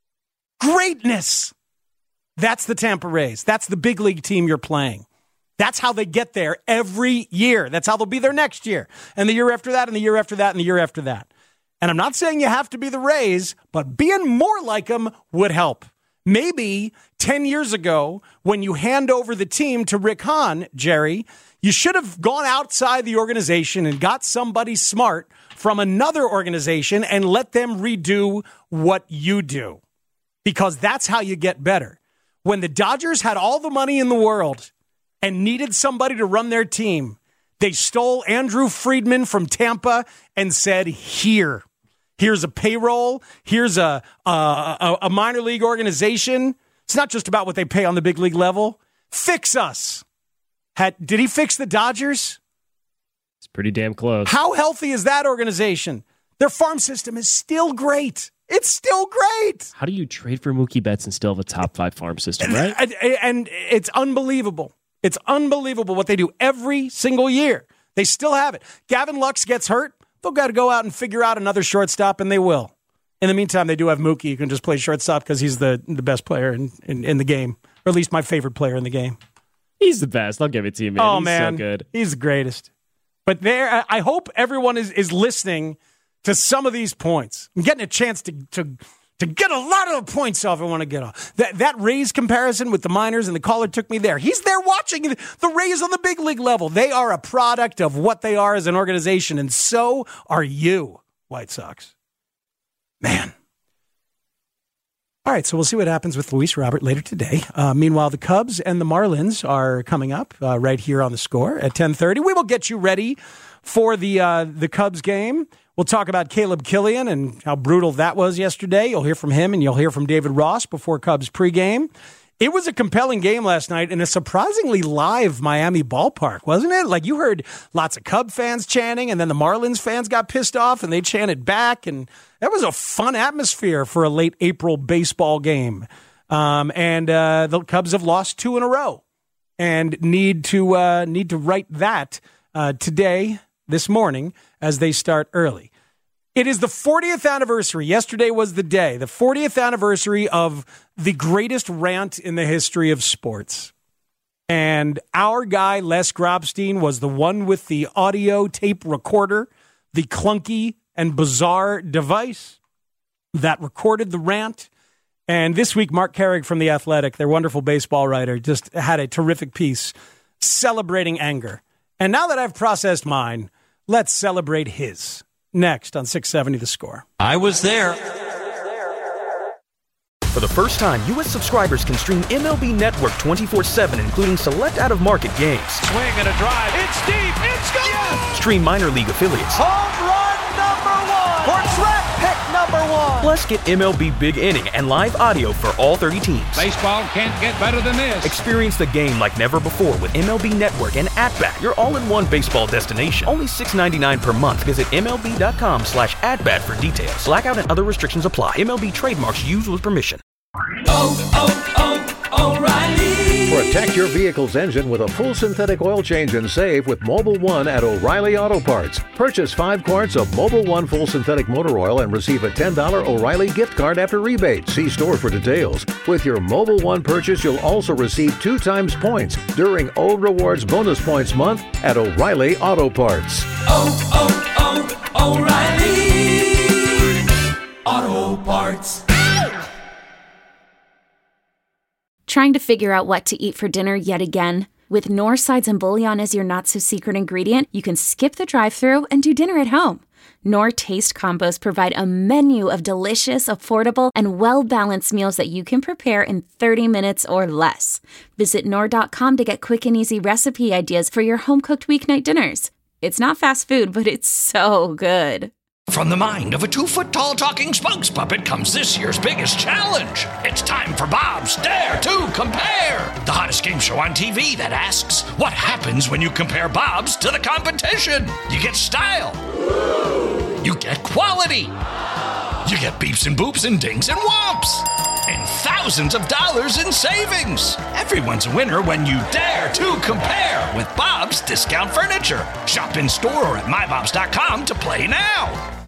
[SPEAKER 8] Greatness. That's the Tampa Rays. That's the big league team you're playing. That's how they get there every year. That's how they'll be there next year. And the year after that, and the year after that, and the year after that. And I'm not saying you have to be the Rays, but being more like them would help. Maybe 10 years ago, when you hand over the team to Rick Hahn, Jerry, you should have gone outside the organization and got somebody smart from another organization and let them redo what you do. Because that's how you get better. When the Dodgers had all the money in the world and needed somebody to run their team, they stole Andrew Friedman from Tampa and said, here's a payroll. Here's a minor league organization. It's not just about what they pay on the big league level. Fix us. Did he fix the Dodgers?
[SPEAKER 9] It's pretty damn close.
[SPEAKER 8] How healthy is that organization? Their farm system is still great. It's still great.
[SPEAKER 9] How do you trade for Mookie Betts and still have a top 5 farm system, right?
[SPEAKER 8] And it's unbelievable. It's unbelievable what they do every single year. They still have it. Gavin Lux gets hurt. They'll got to go out and figure out another shortstop, and they will. In the meantime, they do have Mookie. You can just play shortstop because he's the best player in the game, or at least my favorite player in the game.
[SPEAKER 9] He's the best. I'll give it to you, man. He's so good.
[SPEAKER 8] He's the greatest. But I hope everyone is listening to some of these points. I'm getting a chance to get a lot of the points off I want to get off. That Rays comparison with the minors, and the caller took me there. He's there watching the Rays on the big league level. They are a product of what they are as an organization, and so are you, White Sox. Man. All right, so we'll see what happens with Luis Robert later today. Meanwhile, the Cubs and the Marlins are coming up right here on The Score at 10:30. We will get you ready for the Cubs game. We'll talk about Caleb Killian and how brutal that was yesterday. You'll hear from him, and you'll hear from David Ross before Cubs pregame. It was a compelling game last night in a surprisingly live Miami ballpark, wasn't it? Like, you heard lots of Cub fans chanting, and then the Marlins fans got pissed off, and they chanted back, and that was a fun atmosphere for a late April baseball game. The Cubs have lost 2 in a row and need to right that today, this morning, as they start early. It is the 40th anniversary. Yesterday was the day. The 40th anniversary of the greatest rant in the history of sports. And our guy, Les Grobstein, was the one with the audio tape recorder, the clunky and bizarre device that recorded the rant. And this week, Mark Carrick from The Athletic, their wonderful baseball writer, just had a terrific piece celebrating anger. And now that I've processed mine, let's celebrate his. Next on 670 The Score.
[SPEAKER 20] I was there.
[SPEAKER 1] For the first time, U.S. subscribers can stream MLB Network 24/7, including select out-of-market games.
[SPEAKER 2] Swing and a drive. It's deep. It's gone. Yes!
[SPEAKER 1] Stream minor league affiliates.
[SPEAKER 2] Home run number 1. For track pick number 1.
[SPEAKER 1] Plus, get MLB Big Inning and live audio for all 30 teams.
[SPEAKER 12] Baseball can't get better than this.
[SPEAKER 1] Experience the game like never before with MLB Network and At-Bat, your all-in-one baseball destination. Only $6.99 per month. Visit MLB.com/AtBat for details. Blackout and other restrictions apply. MLB trademarks used with permission.
[SPEAKER 21] O'Reilly. Protect your vehicle's engine with a full synthetic oil change and save with Mobil 1 at O'Reilly Auto Parts. Purchase 5 quarts of Mobil 1 full synthetic motor oil and receive a $10 O'Reilly gift card after rebate. See store for details. With your Mobil 1 purchase, you'll also receive 2 times points during O Rewards Bonus Points Month at O'Reilly Auto Parts.
[SPEAKER 2] O'Reilly Auto Parts.
[SPEAKER 22] Trying to figure out what to eat for dinner yet again? With Knorr Sides and Bouillon as your not-so-secret ingredient, you can skip the drive-thru and do dinner at home. Knorr Taste Combos provide a menu of delicious, affordable, and well-balanced meals that you can prepare in 30 minutes or less. Visit Knorr.com to get quick and easy recipe ideas for your home-cooked weeknight dinners. It's not fast food, but it's so good.
[SPEAKER 3] From the mind of a 2-foot-tall talking spokes puppet comes this year's biggest challenge. It's time for Bob's Dare to Compare, the hottest game show on TV that asks, what happens when you compare Bob's to the competition? You get style. You get quality. You get beeps and boops and dings and whomps. And thousands of dollars in savings. Everyone's a winner when you dare to compare with Bob's Discount Furniture. Shop in store or at mybobs.com to play now.